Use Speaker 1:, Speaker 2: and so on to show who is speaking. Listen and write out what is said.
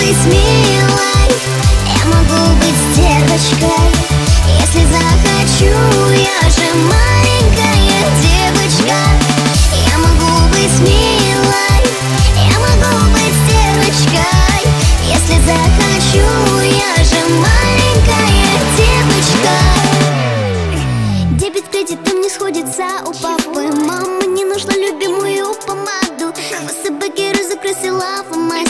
Speaker 1: быть милой, я могу быть стервочкой. Если захочу, я же маленькая девочка. Я могу быть милой, я могу быть стервочкой. Если захочу, я же маленькая девочка. Дебет кредитом не сходится у папы. Мама не нашла любимую помаду. Высыпай, закрысила в мать.